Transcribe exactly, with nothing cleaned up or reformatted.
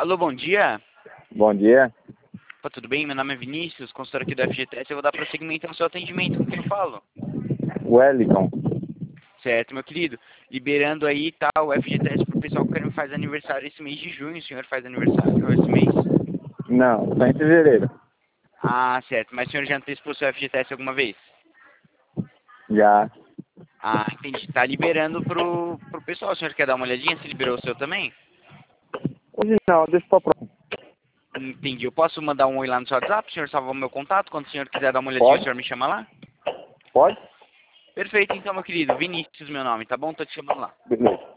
Alô, bom dia. Bom dia. Opa, tudo bem? Meu nome é Vinícius, consultor aqui do F G T S. Eu vou dar prosseguimento ao seu atendimento. Com quem eu falo? Wellington. Certo, meu querido. Liberando aí, tá, o F G T S pro pessoal que faz aniversário esse mês de junho. O senhor faz aniversário esse mês? Não, só em fevereiro. Ah, certo. Mas o senhor já antecipou seu F G T S alguma vez? Já. Ah, entendi. Tá liberando pro, pro pessoal. O senhor quer dar uma olhadinha se liberou o seu também? Hoje não, deixa pra próxima. Entendi. Eu posso mandar um oi lá no seu WhatsApp? O senhor salva o meu contato? Quando o senhor quiser dar uma olhadinha, Pode? o senhor me chama lá? Pode? Perfeito, então, meu querido. Vinícius, meu nome, tá bom? Tô te chamando lá. Beleza.